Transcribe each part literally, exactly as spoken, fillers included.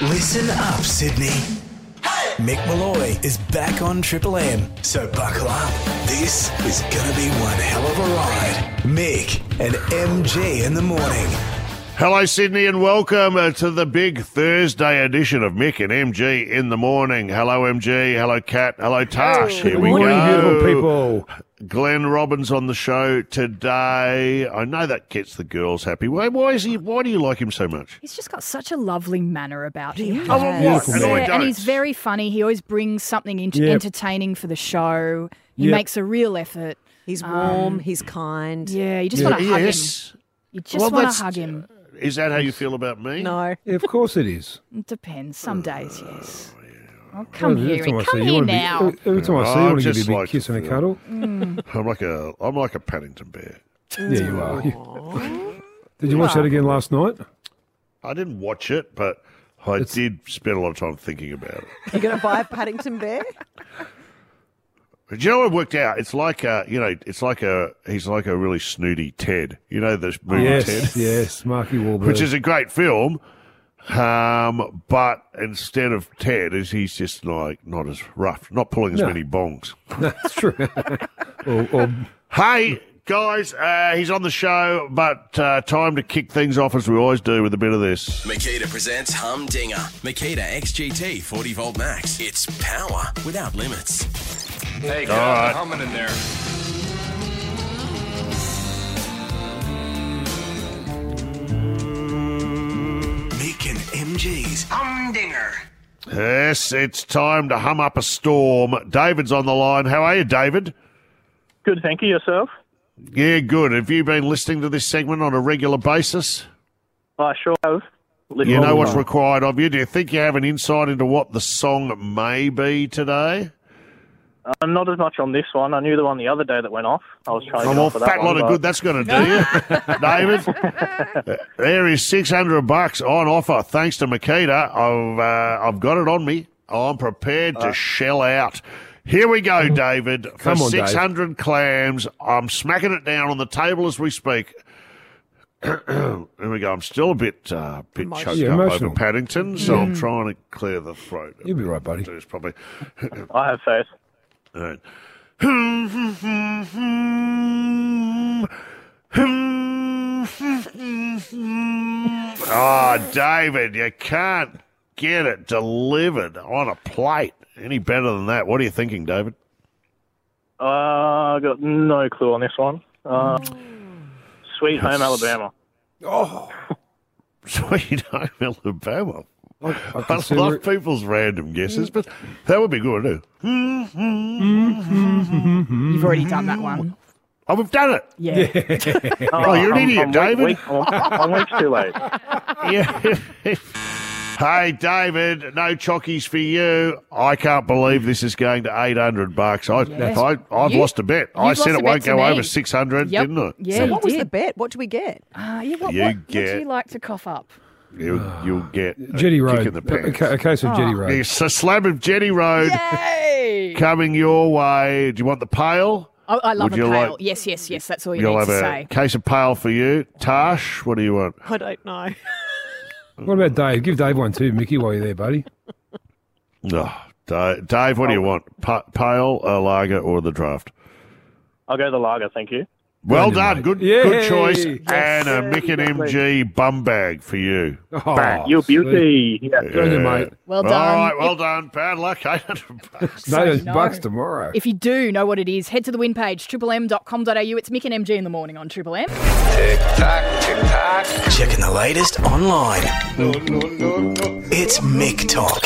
Listen up, Sydney. Hey! Mick Malloy is back on Triple M, so buckle up. This is gonna be one hell of a ride. Mick and M G in the morning. Hello, Sydney, and welcome uh, to the big Thursday edition of Mick and M G in the morning. Hello, M G. Hello, Kat. Hello, Tash. Hey, Here we morning, go. beautiful people. Glenn Robbins on the show today. I know that gets the girls happy. Why, why is he? Why do you like him so much? He's just got such a lovely manner about him. Oh, well, what? And I Yeah, don't. and he's very funny. He always brings something ent- Yep. entertaining for the show. He Yep. makes a real effort. He's warm, he's kind. Yeah, you just Yeah. want to hug him. Yes. You just Well, want that's- to hug him. Is that how you feel about me? No. Yeah, of course it is. It depends. Some days, yes. Oh, Well, come every here. time I Come see you, here wanna be- now. every time I see you, Oh, I want to give just you a big like kiss to and a feel- cuddle. I'm like a. I'm like a Paddington bear. Yeah, you are. Did you watch that again last night? I didn't watch it, but I It's- did spend a lot of time thinking about it. You're going to buy a Paddington bear? Do you know what worked out? It's like a, you know, it's like a, he's like a really snooty Ted. You know the movie Yes, Ted? yes, Marky Wahlberg. Which is a great film, um, but instead of Ted, is he's just like not as rough, not pulling as No. many bongs. That's true. or, or, Hey, guys, uh, he's on the show, but uh, time to kick things off as we always do with a bit of this. Makita presents Humdinger. Makita X G T forty volt max. It's power without limits. Hey, get All out right. the humming in there. Mick and M G's Humdinger. Yes, it's time to hum up a storm. David's on the line. How are you, David? Good, thank you. Yourself? Yeah, good. Have you been listening to this segment on a regular basis? I sure have. You know what's wow. required of you. Do you think you have an insight into what the song may be today? Uh, not as much on this one. I knew the one the other day that went off. I was trying to Oh, get well, off for that fat one, lot of but- good that's going to do you, David. There is six hundred bucks on offer thanks to Makita. I've, uh, I've got it on me. I'm prepared to shell out. Here we go, David. For Come on, Dave. six hundred clams, I'm smacking it down on the table as we speak. Here we go. I'm still a bit, uh, bit Emotional. choked Yeah, up emotional. over Paddington, so I'm trying to clear the throat. You'll be right, buddy. It's probably. I have faith. All right. Oh, David, you can't get it delivered on a plate any better than that. What are you thinking, David? Uh, I got no clue on this one. Uh, Sweet Home Alabama. Sweet Home Alabama. I, I I can see love where, people's random guesses, but that would be good, too. You've already done that one. Oh, we've done it. Yeah. Oh, you're an I'm- idiot, I'm David. Week, week, I'm, I'm weeks too late. Yeah. Hey, David, no chockies for you. I can't believe this is going to eight hundred bucks. I, Yeah. I, I've You- lost a bet. I you've said lost it a won't bet to go me. over six hundred, Yep. didn't it? Yeah, So you what was did. the bet? What do we get? Uh, yeah, what, You what would get- you like to cough up? You, you'll get a Jetty kick Road. in the A, pants. ca- a case of Jetty Road. Yes, a slab of Jetty Road Yay! coming your way. Do you want the pail? Oh, I love Would a you pail. like- yes, yes, yes. That's all you You'll need have to a say. case of pale for you. Tash, what do you want? I don't know. What about Dave? Give Dave one too, Mickey, while you're there, buddy. Oh, Dave, Dave, what do you want? Pa- pale, a lager, or the draft? I'll go the lager, thank you. Well on you, done. mate. Good Yay. good choice. Yes. And a Mick and M G bum bag for you. Oh, You sweet. beauty. Yeah. Good on you, mate. Well All done. right, well done. Bad luck. eight hundred bucks. No, those no. bucks tomorrow. If you do know what it is, head to the win page, triple m dot com dot a u. It's Mick and M G in the morning on Triple M. Checking the latest online. It's Mick Talk.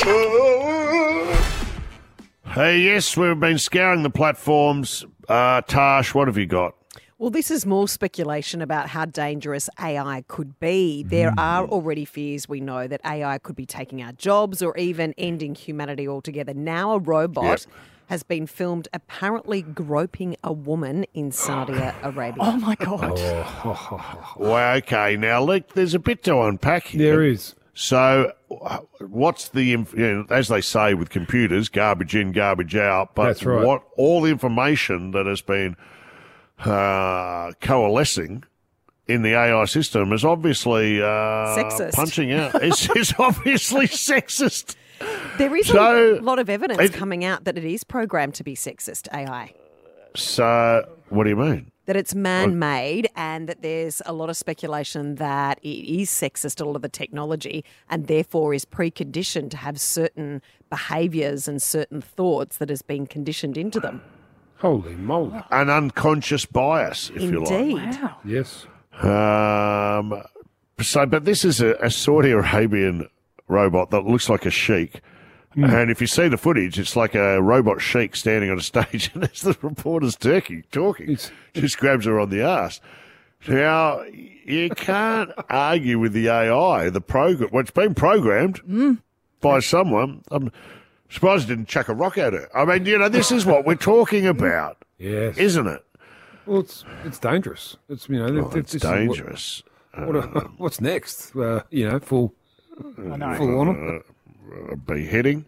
Hey, yes, we've been scouring the platforms. Uh, Tash, what have you got? Well, this is more speculation about how dangerous A I could be. There are already fears, we know, that A I could be taking our jobs or even ending humanity altogether. Now a robot Yep. has been filmed apparently groping a woman in Saudi Arabia. Oh, my God. Well, okay, now look, there's a bit to unpack here. There is. So, uh, what's the, inf- you know, as they say with computers, garbage in, garbage out. But That's right. what all the information that has been uh, coalescing in the A I system is obviously uh, Sexist. punching out. It's, it's obviously sexist. There is So, a lot of evidence it- coming out that it is programmed to be sexist, A I. So, what do you mean? That it's man-made and that there's a lot of speculation that it is sexist, a lot of the technology, and therefore is preconditioned to have certain behaviours and certain thoughts that has been conditioned into them. Holy moly. An unconscious bias, if you like. Indeed. Wow. Yes. Um, so, but this is a, a Saudi Arabian robot that looks like a sheik. Hmm. And if you see the footage, it's like a robot sheik standing on a stage, and there's the reporter's turkey talking. It's- Just grabs her on the arse. Now, you can't argue with the A I, the program. Well, it's been programmed by someone. I'm surprised it didn't chuck a rock at her. I mean, you know, this is what we're talking about, Yes. isn't it? Well, it's it's dangerous. It's you know Oh, this it's is what- dangerous. What, what's next? Uh, you know, full I know. full on. A beheading.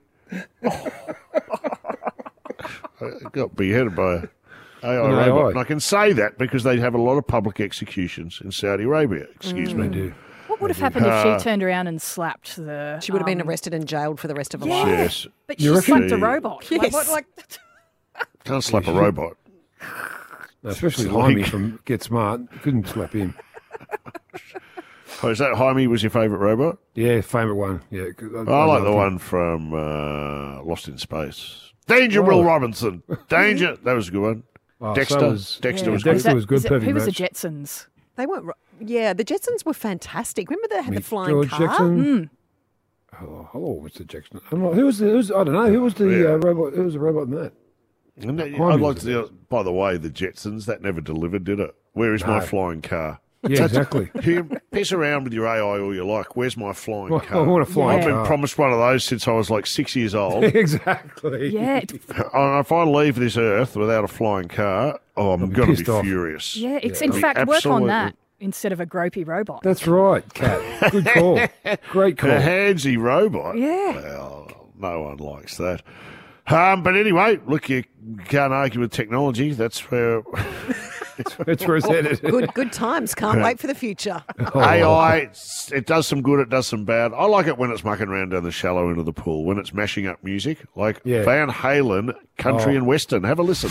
I got beheaded by a A I An robot. A I. And I can say that because they have a lot of public executions in Saudi Arabia. Excuse They me. do. What would have happened if she turned around and slapped the? She would have been um, arrested and jailed for the rest of her Yeah. life. Yes. But You she reckon? slapped a robot. Like, Yes. what, like, Can't slap a robot. No, especially It's Jaime like- from Get Smart. You couldn't slap him. Oh, is that Jaime was your favourite robot? Yeah, favourite one. Yeah, 'cause I, I like love the him. one from uh, Lost in Space. Danger, Will Oh. Robinson. Danger. That was a good one. Oh, Dexter. so was- Dexter yeah. was Dexter good. Is that- was good, is it- perfect Who was the match. Jetsons? They weren't. ro- Yeah, the Jetsons were fantastic. Remember they had the Mick flying George car? Jackson. Oh, oh, what's the Jackson? I'm not, who was the? Who was, I don't know. Who was the Yeah. uh, robot? Who was the robot in that? And that- Jaime I'd like was to. By the way, the Jetsons that never delivered, did it? Where is my No. flying car? Yeah, exactly. You piss around with your A I all you like. Where's my flying Well, car? I want a flying I've been car. promised one of those since I was like six years old. exactly. Yeah, it- And if I leave this earth without a flying car, oh, I'm I'll be going to pissed be off. furious. yeah. It's I'll in be fact work on absolutely- that instead of a gropey robot. That's right, Cat. Good call. Great call. A handsy robot. Yeah. Well, no one likes that. Um, but anyway, look, you can't argue with technology. That's where That's where it's headed. Good, good times. Can't wait for the future. Oh. A I, it's- it does some good, it does some bad. I like it when it's mucking around down the shallow end of the pool, when it's mashing up music, like Yeah. Van Halen, country Oh. and western. Have a listen.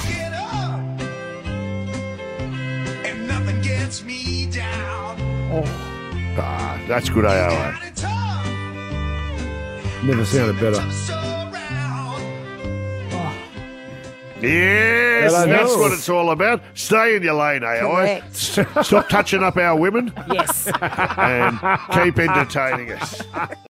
And nothing gets me down. Ah, that's good A I. Never sounded better. Yes, Well, I that's know. what it's all about. Stay in your lane, A I. Correct. Stop touching up our women Yes. and keep entertaining us.